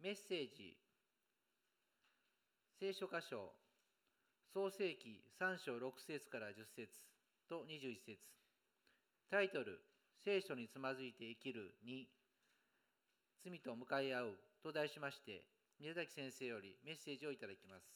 メッセージ、聖書箇所、創世記3章6節から10節と21節。タイトル、聖書につまずいて生きる2、罪と向かい合うと題しまして、宮崎先生よりメッセージをいただきます。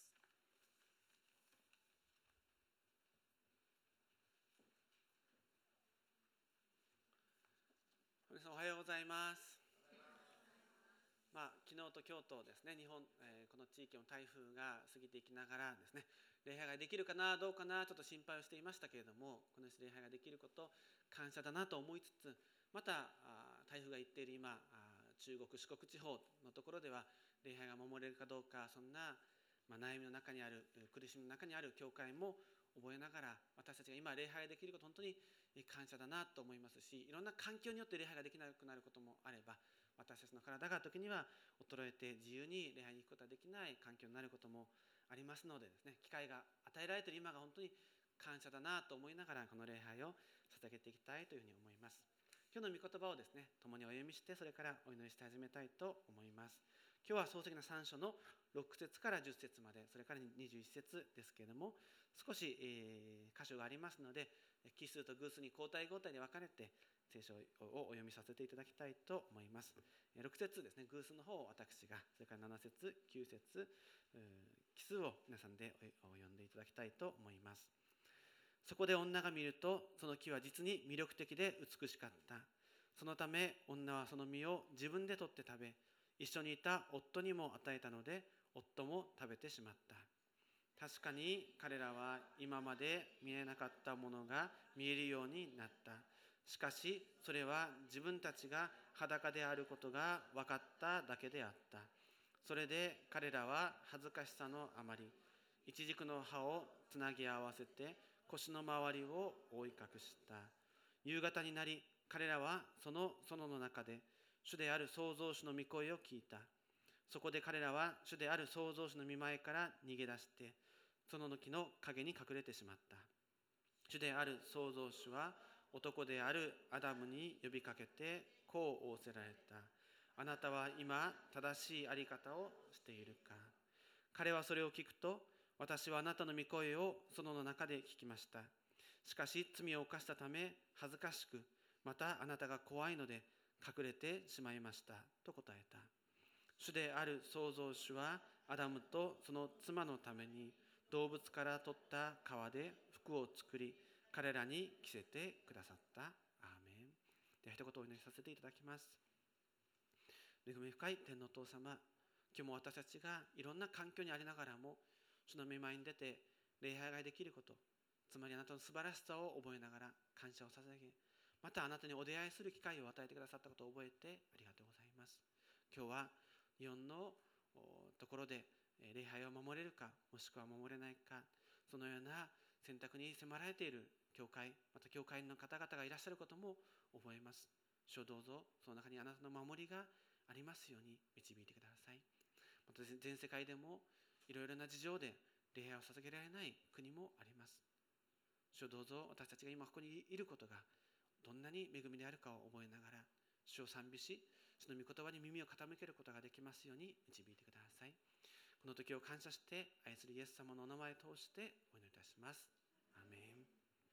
皆さんおはようございます。昨日と今日とですね、日本、この地域の台風が過ぎていきながらですね、礼拝ができるかなどうかなちょっと心配をしていましたけれども、この礼拝ができること感謝だなと思いつつ、また台風が行っている今、中国四国地方のところでは礼拝が守れるかどうか、そんな悩みの中にある、苦しみの中にある教会も覚えながら、私たちが今礼拝ができること本当に感謝だなと思いますし、いろんな環境によって礼拝ができなくなることもあれば、私たちの体が時には衰えて自由に礼拝に行くことができない環境になることもありますのでですね、機会が与えられている今が本当に感謝だなと思いながら、この礼拝を捧げていきたいというふうに思います。今日の御言葉をですね、共にお読みして、それからお祈りして始めたいと思います。今日は創世記の3章の6節から10節まで、それから21節ですけれども、少し、箇所がありますので、奇数と偶数に交代交代で分かれて聖書をお読みさせていただきたいと思います。6節ですね、偶数の方を私が、それから7節9節奇数を皆さんで読んでいただきたいと思います。そこで女が見ると、その木は実に魅力的で美しかった。そのため女はその実を自分で取って食べ、一緒にいた夫にも与えたので、夫も食べてしまった。確かに彼らは今まで見えなかったものが見えるようになった。しかしそれは自分たちが裸であることが分かっただけであった。それで彼らは恥ずかしさのあまり、イチジクの葉をつなぎ合わせて腰の周りを覆い隠した。夕方になり、彼らはその園の中で主である創造主の御声を聞いた。そこで彼らは主である創造主の御前から逃げ出して園の木の陰に隠れてしまった。主である創造主は男であるアダムに呼びかけてこう仰せられた。あなたは今正しいあり方をしているか。彼はそれを聞くと、私はあなたの御声を園の中で聞きました。しかし罪を犯したため恥ずかしく、またあなたが怖いので隠れてしまいましたと答えた。主である創造主はアダムとその妻のために動物から取った皮で服を作り、彼らに着せてくださった。アーメン。では一言お祈りさせていただきます。恵み深い天のお父様、今日も私たちがいろんな環境にありながらも主の御前に出て礼拝ができること、つまりあなたの素晴らしさを覚えながら感謝を捧げ、またあなたにお出会いする機会を与えてくださったことを覚えてありがとうございます。今日は日本のところで礼拝を守れるか、もしくは守れないか、そのような選択に迫られている教会、また教会の方々がいらっしゃることも覚えます。主をどうぞその中にあなたの守りがありますように導いてください。また全世界でもいろいろな事情で礼拝を捧げられない国もあります。主をどうぞ私たちが今ここにいることがどんなに恵みであるかを覚えながら、主を賛美し、主の御言葉に耳を傾けることができますように導いてください。この時を感謝して愛するイエス様のお名前を通してお祈りいたします。アーメン。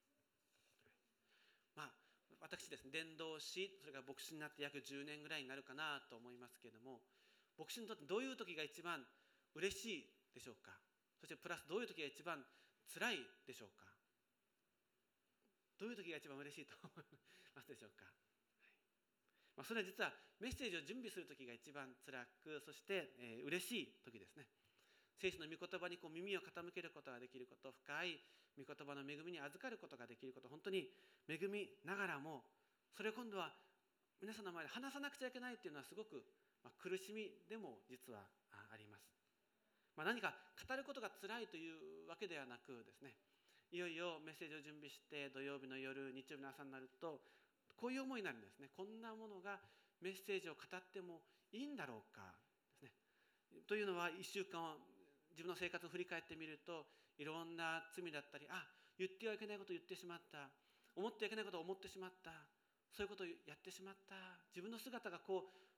私ですね、伝道師、それから牧師になって約10年ぐらいになるかなと思いますけれども、牧師にとってどういう時が一番嬉しいでしょうか。そしてプラスどういう時が一番辛いでしょうか。どういう時が一番嬉しいと思いますでしょうか。それは実はメッセージを準備する時が一番辛く、そして嬉しい時ですね。聖書の御言葉に耳を傾けることができること、深い御言葉の恵みに預かることができること、本当に恵みながらも、それを今度は皆さんの前で話さなくちゃいけないというのはすごく苦しみでも実はあります。何か語ることが辛いというわけではなくですね、いよいよメッセージを準備して土曜日の夜、日曜日の朝になるとこういう思いになるんですね。こんなものがメッセージを語ってもいいんだろうかですね。というのは1週間を自分の生活を振り返ってみると、いろんな罪だったり、言ってはいけないことを言ってしまった、思ってはいけないことを思ってしまった、そういうことをやってしまった、自分の姿が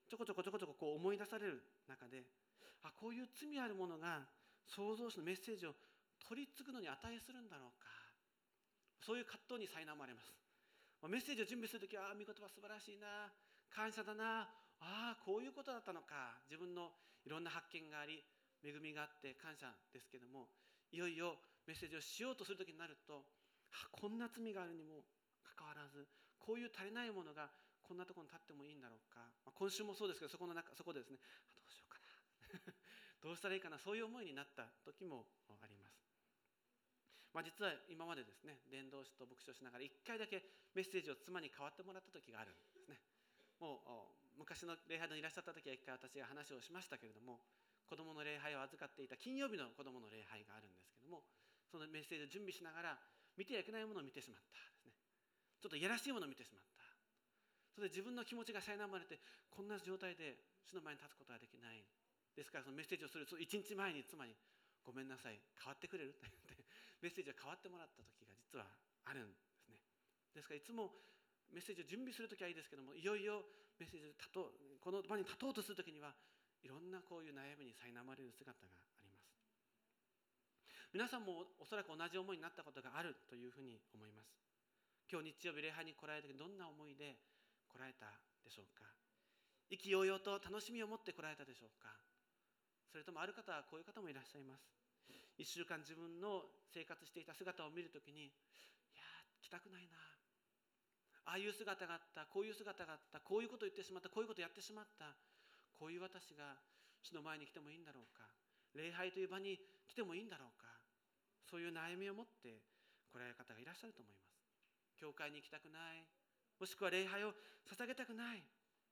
ちょこちょここう思い出される中で、こういう罪あるものが創造主のメッセージを取り継ぐのに値するんだろうか、そういう葛藤に苛まれます。メッセージを準備するときは、御言葉素晴らしいな、感謝だな、こういうことだったのか、自分のいろんな発見があり恵みがあって感謝ですけども、いよいよメッセージをしようとするときになると、こんな罪があるにもかかわらず、こういう足りないものがこんなところに立ってもいいんだろうか、今週もそうですけど、そこでですね、どうしようかなどうしたらいいかな、そういう思いになった時もあります。実は今までですね、伝道師と牧師をしながら1回だけメッセージを妻に代わってもらった時があるんですね。もう昔の礼拝にいらっしゃった時は1回私が話をしましたけれども、子どもの礼拝を預かっていた金曜日の子どもの礼拝があるんですけども、そのメッセージを準備しながら見てはいけないものを見てしまったですね。ちょっといやらしいものを見てしまった。それで自分の気持ちが苛まれて、こんな状態で主の前に立つことはできない。ですからそのメッセージをする1日前に妻に、ごめんなさい、変わってくれると言ってメッセージを変わってもらった時が実はあるんですね。ですからいつもメッセージを準備する時はいいですけども、いよいよメッセージをこの場に立とうとする時にはいろんなこういう悩みに苛まれる姿があります。皆さんもおそらく同じ思いになったことがあるというふうに思います。今日日曜日礼拝に来られた時、どんな思いで来られたでしょうか。意気揚々と楽しみを持って来られたでしょうか。それともある方はこういう方もいらっしゃいます。1週間自分の生活していた姿を見るときに、来たくないな、ああいう姿があった、こういう姿があった、こういうことを言ってしまった、こういうことをやってしまった、こういう私が主の前に来てもいいんだろうか、礼拝という場に来てもいいんだろうか、そういう悩みを持って来られる方がいらっしゃると思います。教会に行きたくない、もしくは礼拝を捧げたくない、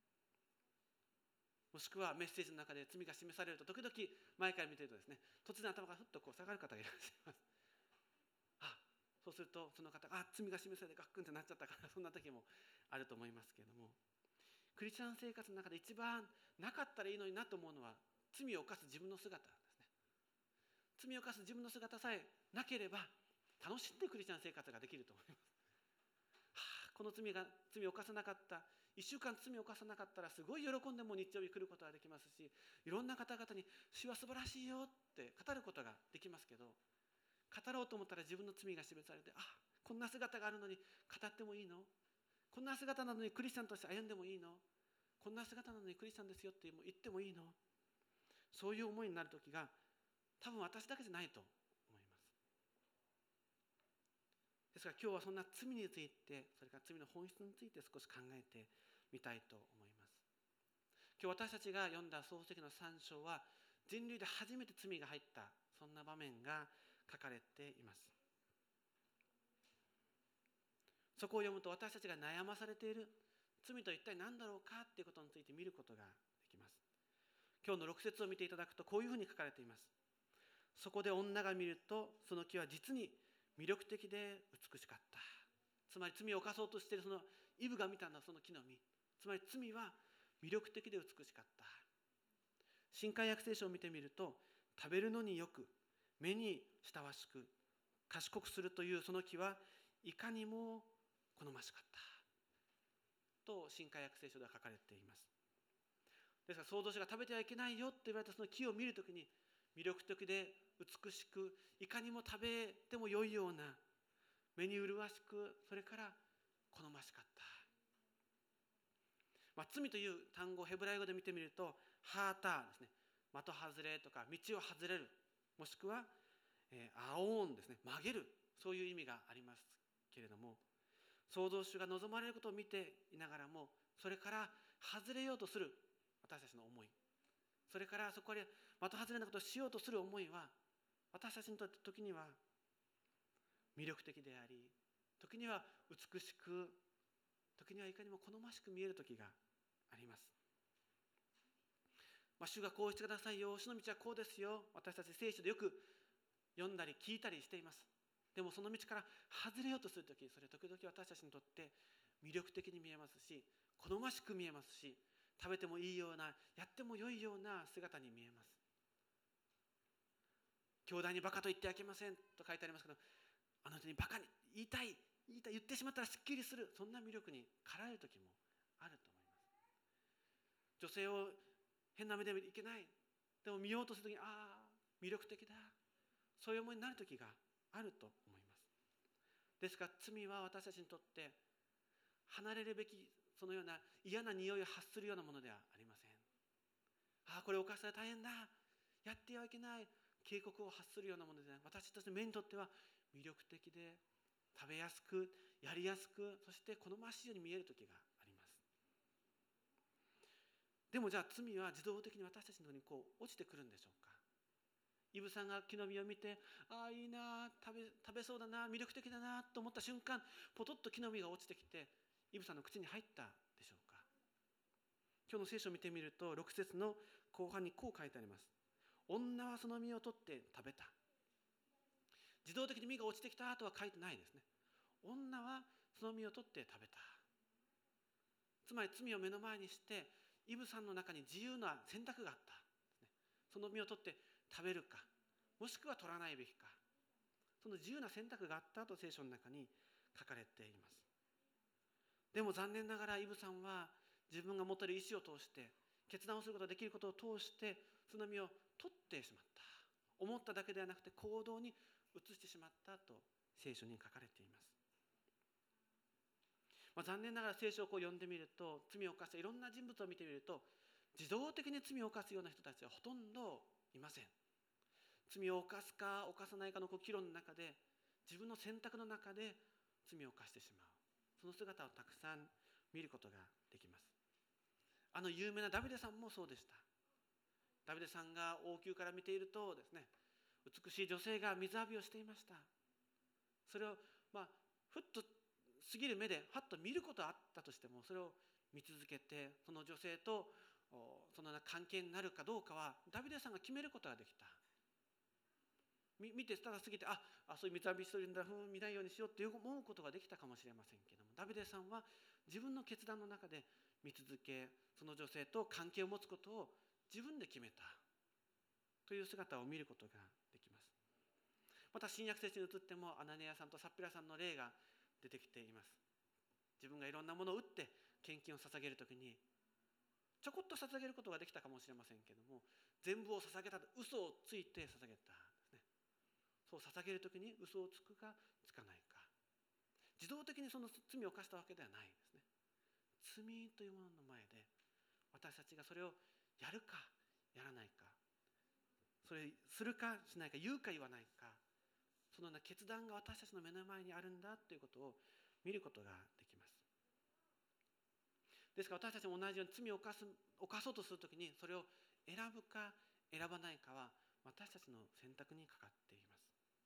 もしくはメッセージの中で罪が示されると時々前から見ているとですね、突然頭がふっとこう下がる方がいらっしゃいます。そうするとその方が罪が示されてガックンってなっちゃったから、そんな時もあると思いますけれども、クリスチャン生活の中で一番なかったらいいのになと思うのは、罪を犯す自分の姿ですね。罪を犯す自分の姿さえなければ楽しんでクリスチャン生活ができると思います。この罪を犯さなかった、1週間罪を犯さなかったらすごい喜んでも日曜日来ることができますし、いろんな方々に主は素晴らしいよって語ることができますけど、語ろうと思ったら自分の罪が示されて、こんな姿があるのに語ってもいいの、こんな姿なのにクリスチャンとして歩んでもいいの、こんな姿なのにクリスチャンですよって言ってもいいの、そういう思いになる時が多分私だけじゃないと思います。ですから今日はそんな罪について、それから罪の本質について少し考えてみたいと思います。今日私たちが読んだ創世記の3章は、人類で初めて罪が入ったそんな場面が書かれています。そこを読むと私たちが悩まされている罪と一体何だろうかということについて見ることができます。今日の6節を見ていただくとこういうふうに書かれています。そこで女が見ると、その木は実に魅力的で美しかった。つまり罪を犯そうとしているそのイブが見たのはその木の実、つまり罪は魅力的で美しかった。新海訳聖書を見てみると、食べるのによく、目に親しく、賢くするというその木はいかにも好ましかったと新海訳聖書では書かれています。ですから創造主が食べてはいけないよと言われたその木を見るときに、魅力的で美しく、いかにも食べても良いような、目に麗しく、それから好ましかった。罪という単語をヘブライ語で見てみると、ハーターですね、的外れとか道を外れる、もしくはアオーンですね、曲げる、そういう意味がありますけれども、創造主が望まれることを見ていながらも、それから外れようとする私たちの思い、それからそこで的外れなことをしようとする思いは、私たちにとって時には魅力的であり、時には美しく、時にはいかにも好ましく見える時があります。主がこうしてくださいよ、主の道はこうですよ、私たち聖書でよく読んだり聞いたりしています。でもその道から外れようとするとき、それ時々私たちにとって魅力的に見えますし、好ましく見えますし、食べてもいいような、やっても良いような姿に見えます。兄弟にバカと言ってはいけませんと書いてありますけど、あの人にバカに言いってしまったらすっきりする、そんな魅力に駆られる時もあると思います。 女性を変な目で見ていけない。でも見ようとするときに、魅力的だ。そういう思いになるときがあると思います。ですから罪は私たちにとって離れるべき、そのような嫌な匂いを発するようなものではありません。これを犯したら大変だ。やってはいけない。警告を発するようなものではない。私たちの目にとっては魅力的で、食べやすく、やりやすく、そして好ましいように見えるときがあります。でもじゃあ罪は自動的に私たちの方に落ちてくるんでしょうか。イブさんが木の実を見て、いいな、食べそうだな、魅力的だなと思った瞬間、ポトッと木の実が落ちてきて、イブさんの口に入ったでしょうか。今日の聖書を見てみると、6節の後半にこう書いてあります。女はその実を取って食べた。自動的に実が落ちてきたとは書いてないですね。女はその実を取って食べた。つまり罪を目の前にして、イブさんの中に自由な選択があった。その実を取って食べるか、もしくは取らないべきか。その自由な選択があったと聖書の中に書かれています。でも残念ながらイブさんは自分が持っている意思を通して、決断をすることができることを通して、その実を取ってしまった。思っただけではなくて行動に移してしまったと聖書に書かれています。残念ながら聖書を読んでみると、罪を犯したいろんな人物を見てみると、自動的に罪を犯すような人たちはほとんどいません。罪を犯すか犯さないかの議論の中で、自分の選択の中で罪を犯してしまう。その姿をたくさん見ることができます。有名なダビデさんもそうでした。ダビデさんが王宮から見ているとですね、美しい女性が水浴びをしていました。それをふっと過ぎる目ではっと見ることはあったとしても、それを見続けて、その女性とその関係になるかどうかはダビデさんが決めることができた。見てただ過ぎて、そういう水浴びしてるんだ、見ないようにしようって思うことができたかもしれませんけども、ダビデさんは自分の決断の中で見続け、その女性と関係を持つことを自分で決めたという姿を見ることができます。また新約聖書に移っても、アナニアさんとサッピラさんの例が出てきています。自分がいろんなものを打って献金を捧げるときに、ちょこっと捧げることができたかもしれませんけども、全部を捧げたと嘘をついて捧げたですね。そう捧げるときに嘘をつくかつかないか、自動的にその罪を犯したわけではないですね。罪というものの前で、私たちがそれをやるかやらないか、それするかしないか、言うか言わないか、そのような決断が私たちの目の前にあるんだということを見ることができます。ですから私たちも同じように罪を犯そうとするときに、それを選ぶか選ばないかは私たちの選択にかかっています。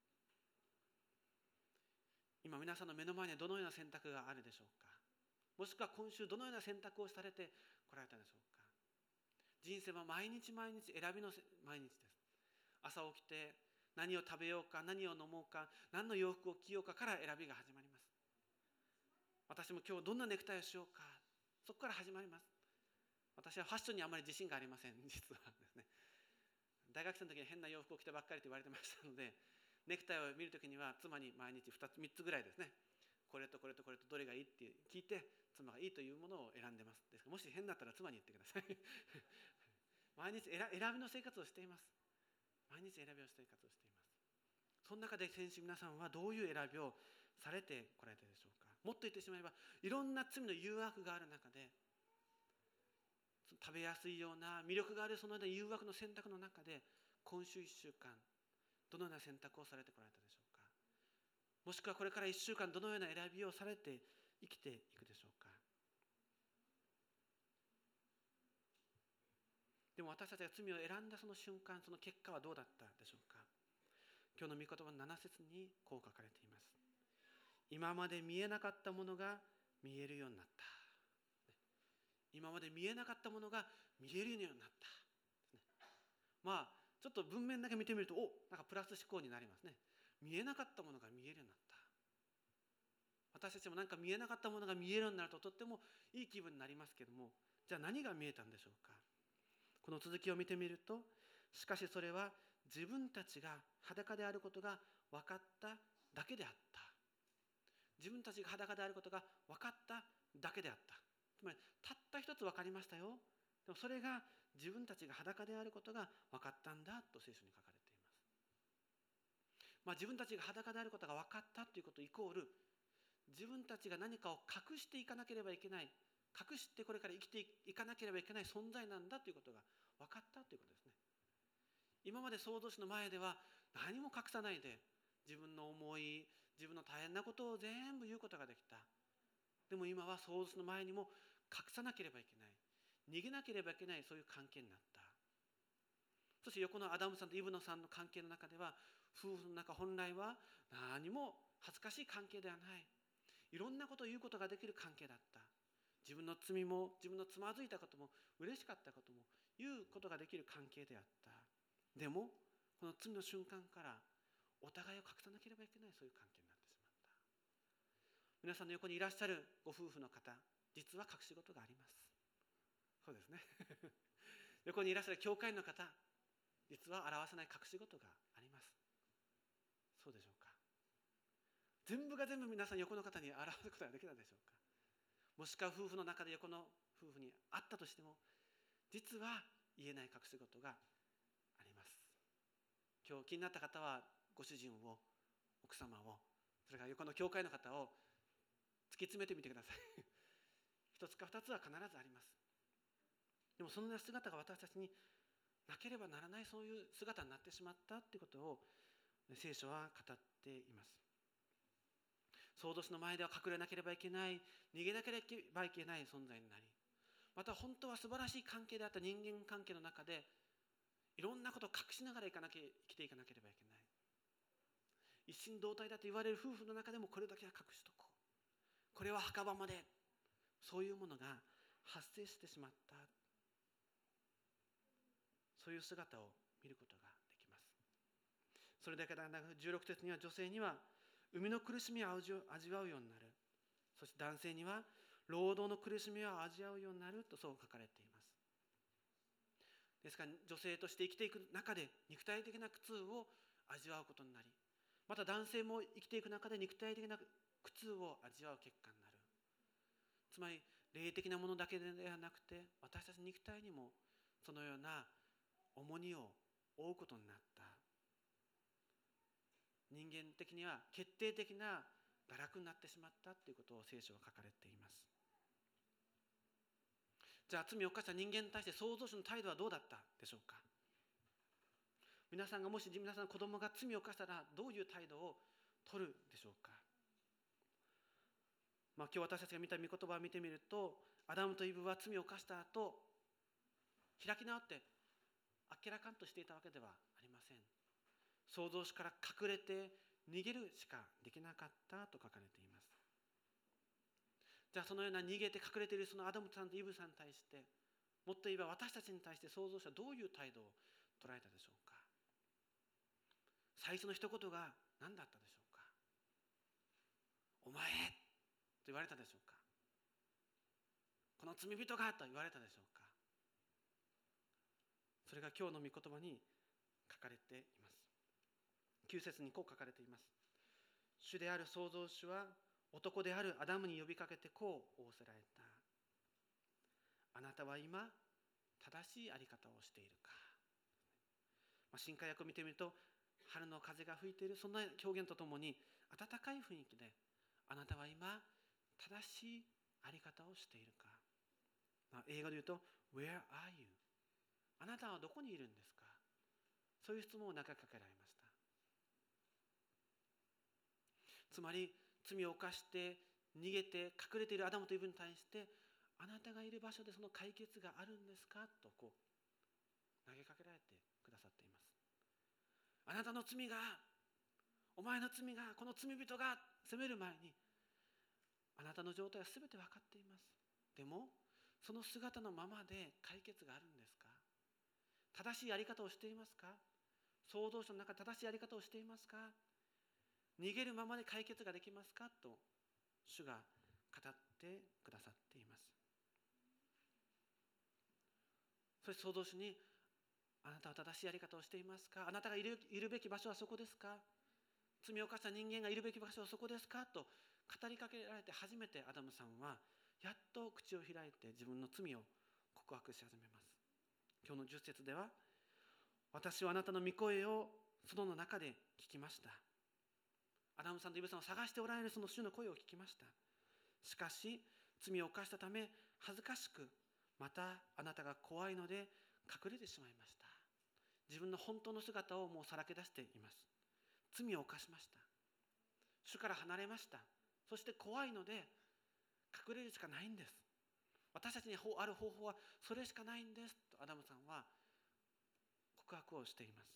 今皆さんの目の前にどのような選択があるでしょうか。もしくは今週どのような選択をされてこられたでしょうか。人生は毎日毎日選びの毎日です。朝起きて何を食べようか、何を飲もうか、何の洋服を着ようかから選びが始まります。私も今日どんなネクタイをしようか、そこから始まります。私はファッションにあまり自信がありません、実はですね。大学生の時に変な洋服を着てばっかりと言われてましたので、ネクタイを見るときには妻に毎日2つ3つぐらいですね、これとこれとこれとどれがいいって聞いて、妻がいいというものを選んでます。ですからもし変だったら妻に言ってください。毎日選びの生活をしています。毎日選びを生活をしています。その中で先週皆さんはどういう選びをされてこられたでしょうか。もっと言ってしまえば、いろんな罪の誘惑がある中で、食べやすいような魅力があるそのような誘惑の選択の中で、今週1週間どのような選択をされてこられたでしょうか。もしくはこれから1週間どのような選びをされて生きていくでしょうか。でも私たちが罪を選んだその瞬間、その結果はどうだったでしょうか。今日の御言葉の7節にこう書かれています。今まで見えなかったものが見えるようになった。今まで見えなかったものが見えるようになった。ちょっと文面だけ見てみると、なんかプラス思考になりますね。見えなかったものが見えるようになった。私たちもなんか見えなかったものが見えるようになるととってもいい気分になりますけども、じゃあ何が見えたんでしょうか。この続きを見てみると、しかしそれは自分たちが裸であることが分かっただけであった。自分たちが裸であることが分かっただけであった。つまりたった一つ分かりましたよ。 でもそれが自分たちが裸であることが分かったんだと聖書に書かれています。自分たちが裸であることが分かったということイコール、自分たちが何かを隠していかなければいけない、隠してこれから生きていかなければいけない存在なんだということが分かったということですね。今まで創造主の前では何も隠さないで、自分の思い、自分の大変なことを全部言うことができた。でも今は創造主の前にも隠さなければいけない、逃げなければいけない、そういう関係になった。そして横のアダムさんとイブノさんの関係の中では、夫婦の中本来は何も恥ずかしい関係ではない、いろんなことを言うことができる関係だった。自分の罪も自分のつまずいたことも嬉しかったことも言うことができる関係であった。でもこの罪の瞬間からお互いを隠さなければいけない、そういう関係になってしまった。皆さんの横にいらっしゃるご夫婦の方、実は隠し事があります。そうですね横にいらっしゃる教会の方、実は表せない隠し事があります。そうでしょうか。全部が全部皆さん横の方に表すことができたでしょうか。もしくは夫婦の中で横の夫婦にあったとしても、実は言えない隠し事があります。今日気になった方はご主人を、奥様を、それから横の教会の方を突き詰めてみてください一つか二つは必ずあります。でもそんな姿が私たちになければならない、そういう姿になってしまったということを聖書は語っています。創造主の前では隠れなければいけない、逃げなければいけない存在になり、また本当は素晴らしい関係であった人間関係の中でいろんなことを隠しながら生きていかなければいけない。一心同体だと言われる夫婦の中でもこれだけは隠しとこう、これは墓場まで、そういうものが発生してしまった、そういう姿を見ることができます。それだけでなく16節には、女性には生みの苦しみを味わうようになる、そして男性には労働の苦しみを味わうようになると、そう書かれています。ですから女性として生きていく中で肉体的な苦痛を味わうことになり、また男性も生きていく中で肉体的な苦痛を味わう結果になる。つまり霊的なものだけではなくて、私たち肉体にもそのような重荷を負うことになった。人間的には決定的な堕落になってしまったということを聖書は書かれています。じゃあ罪を犯した人間に対して創造主の態度はどうだったでしょうか。皆さんがもし皆さんの子供が罪を犯したらどういう態度を取るでしょうか。今日私たちが見た御言葉を見てみると、アダムとイブは罪を犯した後、開き直ってあっけらかんとしていたわけではありません。創造主から隠れて逃げるしかできなかったと書かれています。じゃあそのような逃げて隠れているそのアダムさんとイブさんに対して、もっと言えば私たちに対して創造主はどういう態度を捉えたでしょうか。最初の一言が何だったでしょうか。お前と言われたでしょうか。この罪人がと言われたでしょうか。それが今日の御言葉に書かれています。9節にこう書かれています。主である創造主は男であるアダムに呼びかけてこう仰せられた。あなたは今正しいあり方をしているか。新海訳を見てみると、春の風が吹いている、そんな表現とともに暖かい雰囲気で、あなたは今正しいあり方をしているか。英語で言うと Where are you？ あなたはどこにいるんですか。そういう質問を投げかけられました。つまり罪を犯して逃げて隠れているアダムとイブに対して、あなたがいる場所でその解決があるんですかと投げかけられてくださっています。あなたの罪が、お前の罪が、この罪人が責める前に、あなたの状態は全て分かっています。でもその姿のままで解決があるんですか。正しいやり方をしていますか。創造主の中で正しいやり方をしていますか。逃げるままで解決ができますかと主が語ってくださっています。そして創造主に、あなたは正しいやり方をしていますか。あなたがいるべき場所はそこですか。罪を犯した人間がいるべき場所はそこですかと語りかけられて、初めてアダムさんはやっと口を開いて自分の罪を告白し始めます。今日の10節では、私はあなたの御声を園の中で聞きました。アダムさんとイブさんを探しておられるその主の声を聞きました。しかし罪を犯したため恥ずかしく、またあなたが怖いので隠れてしまいました。自分の本当の姿をもうさらけ出しています。罪を犯しました。主から離れました。そして怖いので隠れるしかないんです。私たちにある方法はそれしかないんですとアダムさんは告白をしています。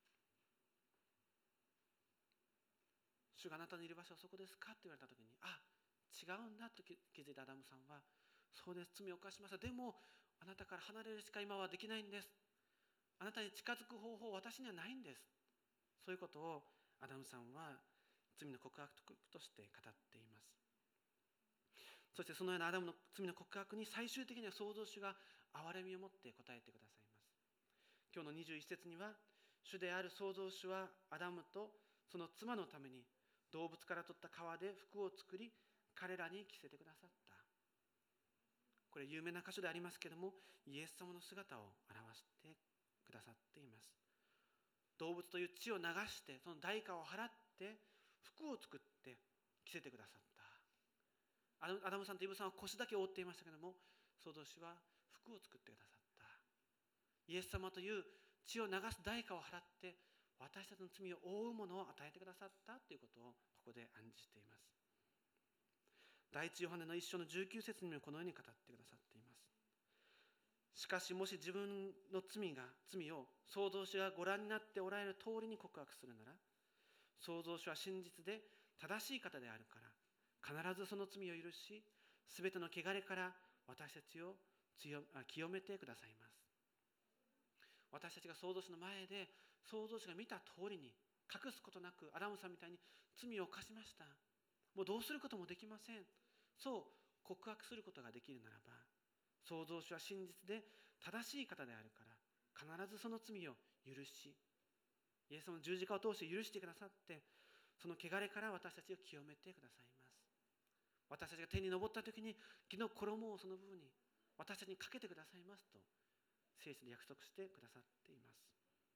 主があなたのいる場所はそこですかと言われたときに、違うんだと気づいたアダムさんは、そうです、罪を犯しました。でもあなたから離れるしか今はできないんです。あなたに近づく方法は私にはないんです。そういうことをアダムさんは罪の告白として語っています。そしてそのようなアダムの罪の告白に最終的には創造主が憐れみを持って答えてくださいます。今日の21節には、主である創造主はアダムとその妻のために動物から取った皮で服を作り、彼らに着せてくださった。これ有名な箇所でありますけれども、イエス様の姿を表してくださっています。動物という血を流して、その代価を払って服を作って着せてくださった。アダムさんとイブさんは腰だけ覆っていましたけれども、創造主は服を作ってくださった。イエス様という血を流す代価を払って私たちの罪を負うものを与えてくださったということをここで暗示しています。第一ヨハネの1章の19節にもこのように語ってくださっています。しかしもし自分の罪を創造主がご覧になっておられる通りに告白するなら、創造主は真実で正しい方であるから必ずその罪を許し、すべての汚れから私たちを清めてくださいます。私たちが創造主の前で創造主が見た通りに隠すことなく、アダムさんみたいに罪を犯しました、もうどうすることもできません、そう告白することができるならば、創造主は真実で正しい方であるから必ずその罪を許し、イエス様の十字架を通して許してくださって、その汚れから私たちを清めてくださいます。私たちが天に昇った時に義の衣をその部分に私たちにかけてくださいますと聖書で約束してくださっています。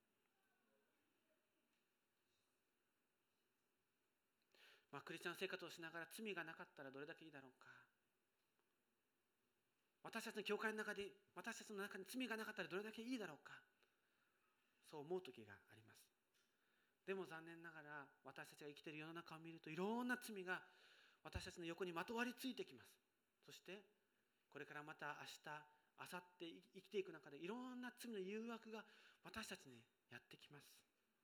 クリスチャン生活をしながら罪がなかったらどれだけいいだろうか。私たちの教会の中で私たちの中に罪がなかったらどれだけいいだろうか、そう思う時があります。でも残念ながら私たちが生きている世の中を見ると、いろんな罪が私たちの横にまとわりついてきます。そしてこれからまた明日明後日生きていく中で、いろんな罪の誘惑が私たちにやってきます。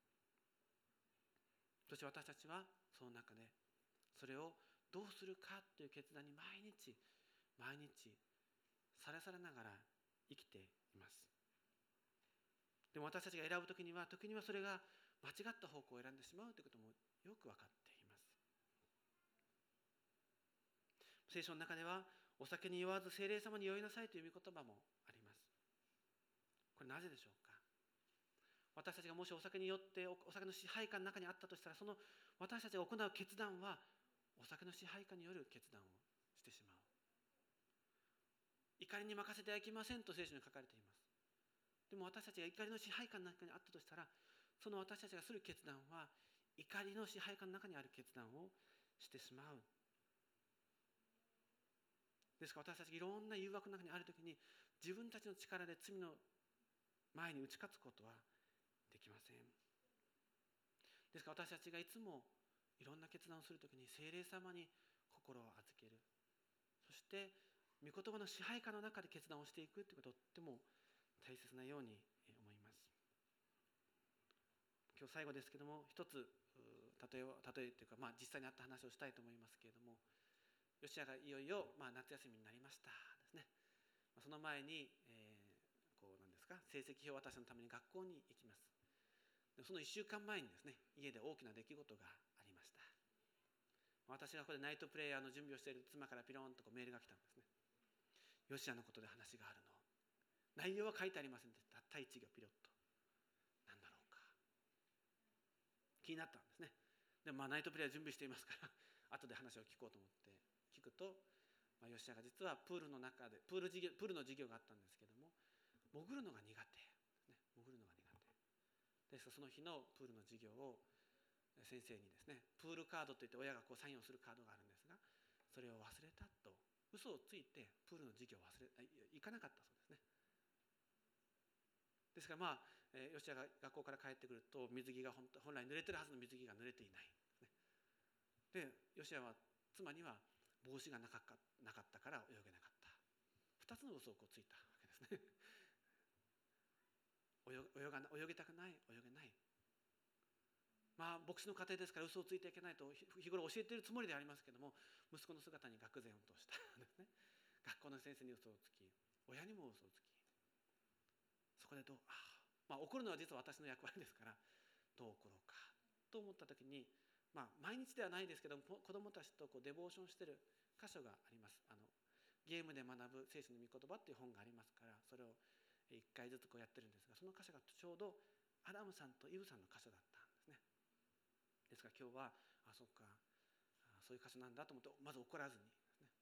そして私たちはその中でそれをどうするかという決断に毎日さらされながら生きています。でも私たちが選ぶ時にはそれが間違った方向を選んでしまうということもよく分かっています。聖書の中では、お酒に酔わず聖霊様に酔いなさいという御言葉もあります。これなぜでしょうか。私たちがもしお酒に酔ってお酒の支配下の中にあったとしたら、その私たちが行う決断はお酒の支配下による決断をしてしまう。怒りに任せてはいけませんと聖書に書かれています。でも私たちが怒りの支配下の中にあったとしたら、その私たちがする決断は怒りの支配下の中にある決断をしてしまう。ですから私たちいろんな誘惑の中にあるときに、自分たちの力で罪の前に打ち勝つことはできません。ですから私たちがいつもいろんな決断をするときに聖霊様に心を預ける、そして御言葉の支配下の中で決断をしていくということはとっても大切なように思います。今日最後ですけども、一つ例えというか、実際にあった話をしたいと思いますけれども、ヨシアがいよいよ夏休みになりましたですね。その前に、成績表を渡すのために学校に行きます。その1週間前にですね、家で大きな出来事がありました。私がここでナイトプレイヤーの準備をしている妻からピロンとメールが来たんですね。ヨシアのことで話があるの。内容は書いてありませんでした。たった1行ピロッと。何だろうか。気になったんですね。でもナイトプレイヤー準備していますから後で話を聞こうと思って聞くと、 ヨシアが実はプールの中でプールの授業があったんですけども、潜るのが苦手、潜るのが苦手です。その日のプールの授業を先生にですね、プールカードといって親がサインをするカードがあるんですが、それを忘れたと嘘をついてプールの授業を行かなかったそうですね。ですからヨシアが学校から帰ってくると、水着が本来濡れてるはずの水着が濡れていないで、ヨシアは妻には帽子がなかったから泳げなかった、2つの嘘をついたわけですね。泳ぎたくない、泳げない。牧師の家庭ですから嘘をついてはいけないと日頃教えているつもりでありますけれども、息子の姿に愕然としたんですね。学校の先生に嘘をつき、親にも嘘をつき、そこで怒るのは実は私の役割ですから、どう怒ろうかと思った時に、毎日ではないですけども、子どもたちとデボーションしている箇所があります。ゲームで学ぶ聖書の御言葉っていう本がありますから、それを1回ずつやってるんですが、その箇所がちょうどアダムさんとイブさんの箇所だったんですね。ですから今日はそういう箇所なんだと思って、まず怒らずに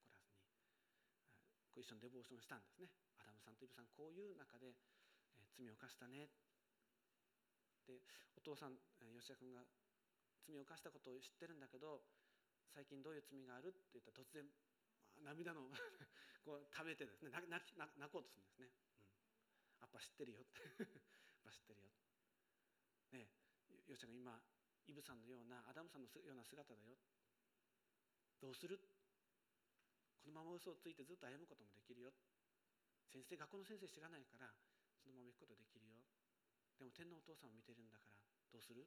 一緒にデボーションしたんですね。アダムさんとイブさん、こういう中で罪を犯したね。で、お父さんヨシア君が罪を犯したことを知ってるんだけど、最近どういう罪があるって言ったら、突然涙のためてですね、泣こうとするんですね。やっぱ知ってるよってやっぱ知ってるよ、ね、ヨシアが今イブさんのようなアダムさんのような姿だよ、どうする、このまま嘘をついてずっと歩むこともできるよ、学校の先生知らないからそのまま行くことできるよ、でも天のお父さんを見てるんだからどうする。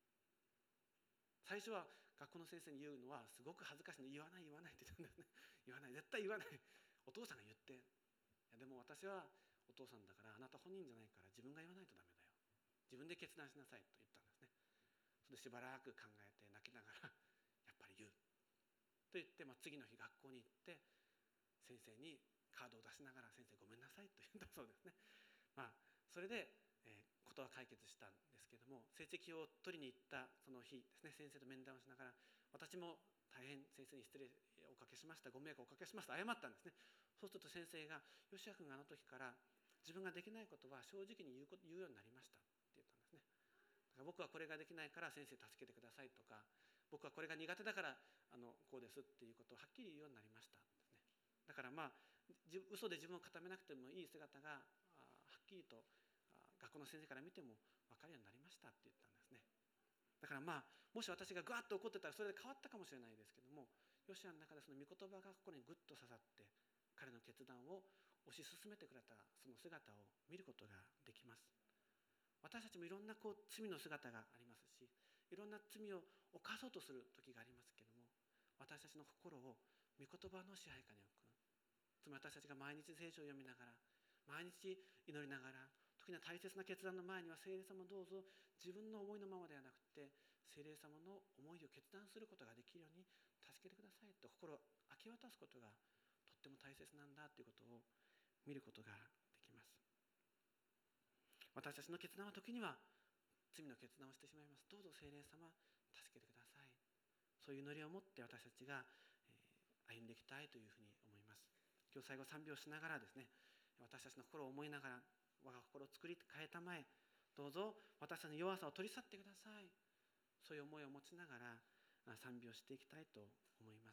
最初は学校の先生に言うのはすごく恥ずかしいの、言わないって言ったんですね。言わない、絶対言わない、お父さんが言って、いやでも私はお父さんだから、あなた本人じゃないから自分が言わないとダメだよ、自分で決断しなさいと言ったんですね。それでしばらく考えて泣きながらやっぱり言うと言って、次の日学校に行って先生にカードを出しながら、先生ごめんなさいと言ったそうですね。それでことは解決したんですけれども、成績を取りに行ったその日ですね、先生と面談をしながら、私も大変先生に失礼をおかけしました、ご迷惑をおかけしました、謝ったんですね。そうすると先生が、ヨシア君があの時から自分ができないことは正直に言うようになりましたって言ったんですね。だから僕はこれができないから先生助けてくださいとか、僕はこれが苦手だからこうですっていうことをはっきり言うようになりましたですね。だから嘘で自分を固めなくてもいい姿がはっきりと学校の先生から見ても分かるようになりましたって言ったんですね。だからもし私がガーッと怒ってたらそれで変わったかもしれないですけども、ヨシアの中でその御言葉がここにグッと刺さって彼の決断を推し進めてくれたその姿を見ることができます。私たちもいろんな罪の姿がありますし、いろんな罪を犯そうとする時がありますけども、私たちの心を御言葉の支配下に置く。つまり私たちが毎日聖書を読みながら、毎日祈りながら、時には大切な決断の前には、聖霊様どうぞ自分の思いのままではなくて聖霊様の思いを決断することができるように助けてくださいと心を明け渡すことがとっても大切なんだということを見ることができます。私たちの決断は時には罪の決断をしてしまいます。どうぞ聖霊様助けてください。そういう祈りを持って私たちが歩んでいきたいというふうに思います。今日最後賛美をしながらですね、私たちの心を思いながら、我が心を作り変えたまえ、どうぞ私たちの弱さを取り去ってください。そういう思いを持ちながら賛美をしていきたいと思います。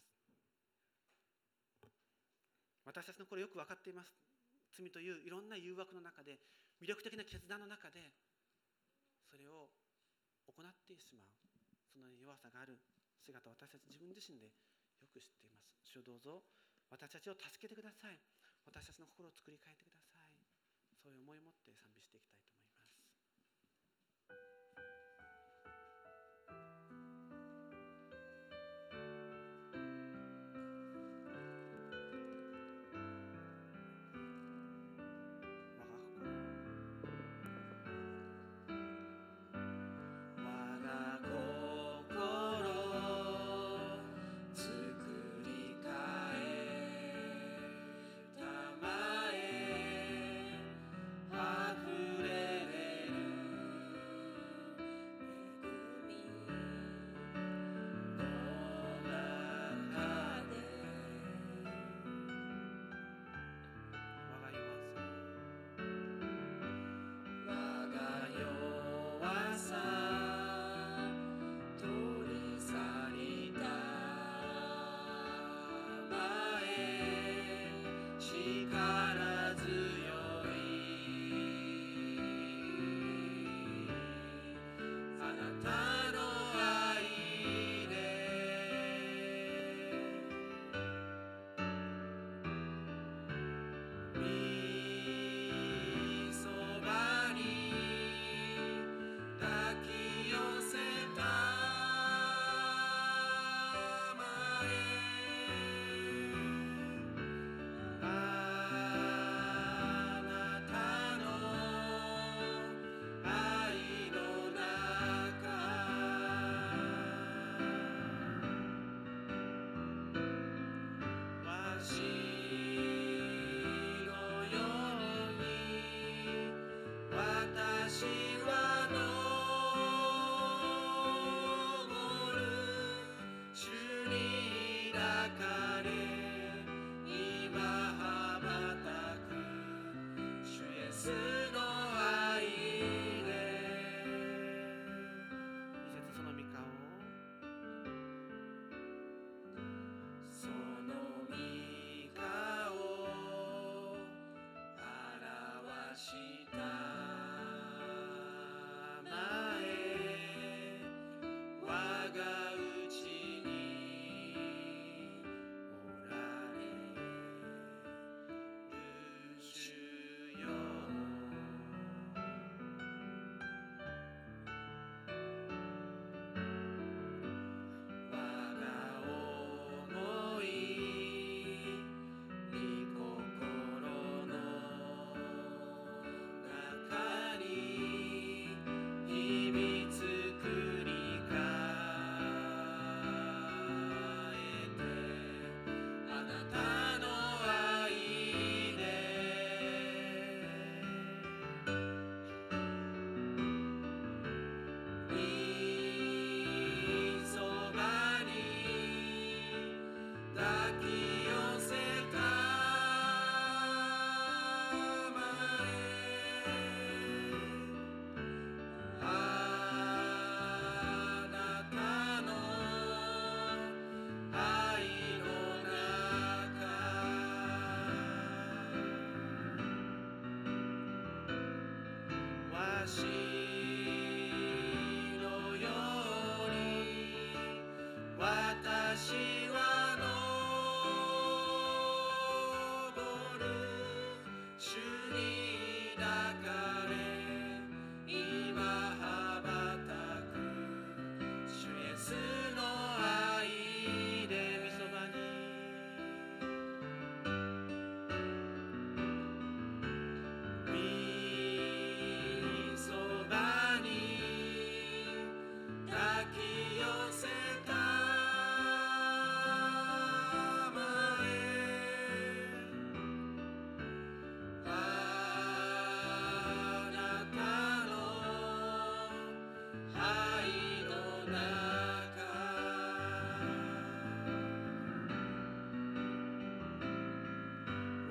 私たちの心よく分かっています。罪といういろんな誘惑の中で、魅力的な決断の中でそれを行ってしまう、その弱さがある姿を私たち自分自身でよく知っています。主よどうぞ私たちを助けてください。私たちの心を作り変えてください。そういう思いを持って賛美していきたいと思います。 溢れ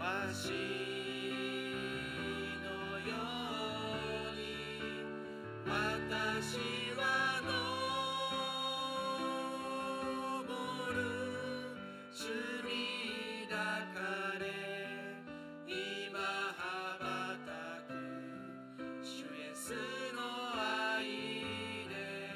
しのように私は登る主に抱かれ今羽ばたく主イエスの愛で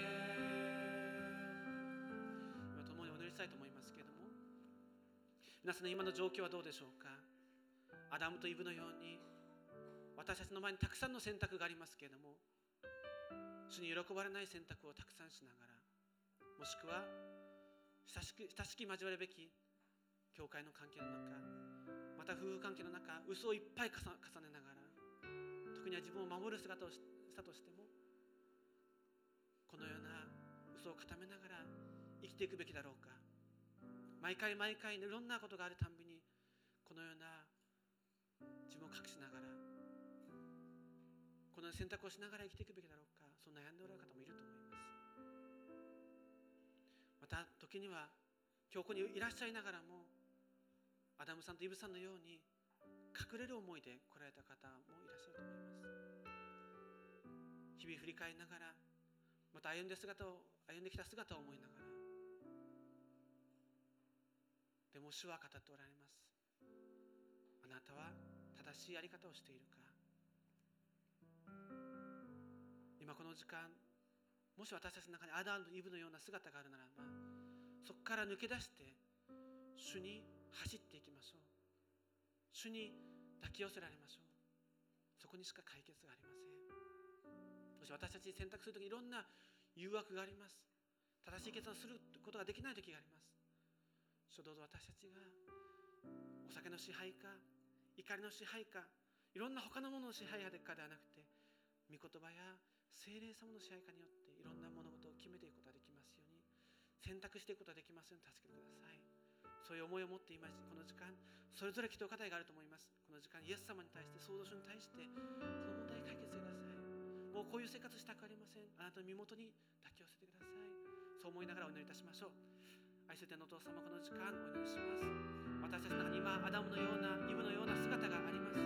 共にお祈りしたいと思いますけれども、皆さんの今の状況はどうでしょうか。アダムとイブのように私たちの前にたくさんの選択がありますけれども、主に喜ばれない選択をたくさんしながら、もしくは親しき交わるべき教会の関係の中、また夫婦関係の中、嘘をいっぱい重ねながら、特には自分を守る姿をしたとしても、このような嘘を固めながら生きていくべきだろうか。毎回いろんなことがあるたんびにこのような自分を隠しながら、この選択をしながら生きていくべきだろうか、そう悩んでおられる方もいると思います。また時には今日ここにいらっしゃいながらも、アダムさんとイブさんのように隠れる思いで来られた方もいらっしゃると思います。日々振り返りながら、また歩んできた姿を思いながら、でも主は語っておられます。あなたは正しいやり方をしているか。今この時間、もし私たちの中にアダムとイブのような姿があるならば、そこから抜け出して主に走っていきましょう。主に抱き寄せられましょう。そこにしか解決がありません。そして私たちに選択するときにいろんな誘惑があります。正しい決断をすることができないときがあります。主、どうぞ私たちがお酒の支配か、怒りの支配か、いろんな他のものの支配かではなくて、御言葉や聖霊様の支配下によっていろんな物事を決めていくことができますように、選択していくことができますように助けてください。そういう思いを持って今この時間、それぞれ祈祷課題があると思います。この時間、イエス様に対して、創造主に対して、この問題解決してください。もうこういう生活したくありません。あなたの身元に抱き寄せてください。そう思いながらお祈りいたしましょう。愛する天のお父様、この時間お祈りします。私たちの中に今アダムのようなイブのような姿があります。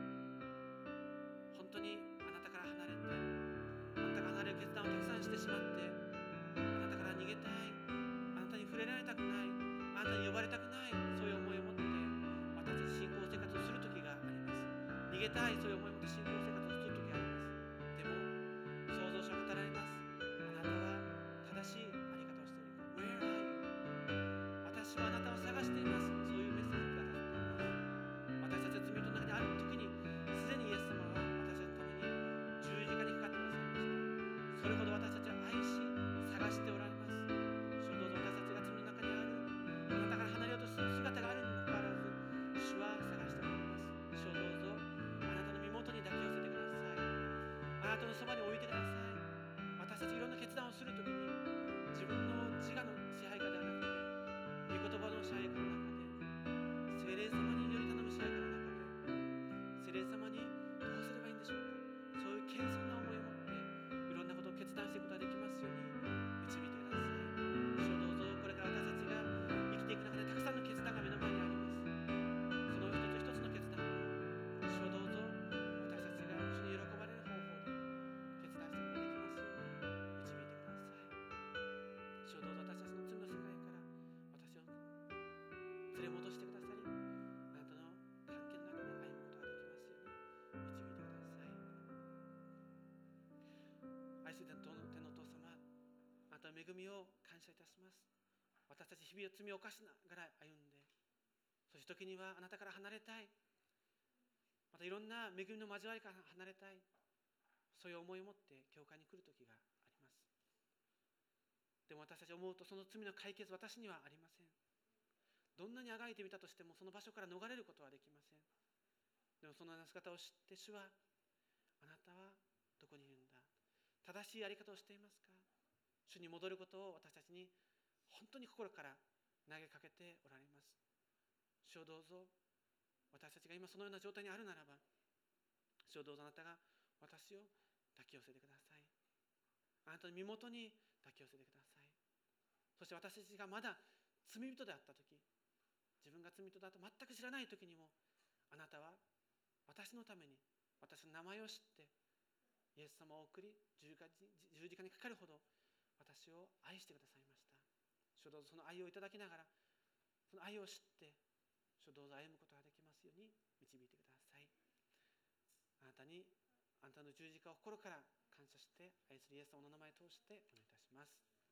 本当にあなたから離れて、あなたが離れる決断をたくさんしてしまって、あなたから逃げたい、あなたに触れられたくない、あなたに呼ばれたくない、そういう思いを持って私たち信仰生活をする時があります。逃げたい、そういう思いを持って信仰生活をする時があります。でも創造主は語られます。あなたは正しいあり方をしているか。 Where are you? 私はあなたを探しています。そういうメッセージをくださっています。私たちの罪の中にある時に、すでにイエス様は私たちのために十字架にかかってくださいました。それほど私たちは愛し探しておられます。主、どうぞ私たちが罪の中にある、あなたから離れようとする姿があるにもかかわらず、主は探しておられます。主をどうぞあなたの身元に抱き寄せてください。あなたのそばに置いてください。私たちいろんな決断をするときに、自分の自我の支配下ではなくて、御言葉の支配下の中で、聖霊様により頼む支配下の中で、聖霊様にどうすればいいんでしょうか。そういう謙遜な思いを持っていろんなことを決断していくことができますように導いてください。主をどうぞこれから私たちが生きていく中でたくさんの決断が目の前にあります。その一つ一つの決断を、主をどうぞ私たちが主に喜ばれる方法で決断していくことができますように導いてください。主をどうぞ私たちの罪の世界から私を連れ戻してくださり、あなたの関係の中で歩むことができますように導いてください。愛する天のお父様、あなたの恵みを感謝いたします。私たち日々罪を犯しながら歩んで、そして時にはあなたから離れたい、またいろんな恵みの交わりから離れたい、そういう思いを持って教会に来る時があります。でも私たち思うと、その罪の解決、私にはありません。どんなにあがいてみたとしても、その場所から逃れることはできません。でもそのような姿を知って、主は、あなたはどこにいるんだ、正しいやり方をしていますか。主に戻ることを私たちに本当に心から投げかけておられます。主をどうぞ、私たちが今そのような状態にあるならば、主をどうぞあなたが私を抱き寄せてください。あなたの身元に抱き寄せてください。そして私たちがまだ罪人であったとき、自分が罪人だと全く知らないときにも、 あなたは私のために私の名前を知ってイエス様を送り十字架にかかるほど私を愛してくださいました。主どうぞその愛をいただきながら、その愛を知って主どうぞ歩むことができますように導いてください。あなたの十字架を心から感謝して愛するイエス様の名前を通してお願いいたします。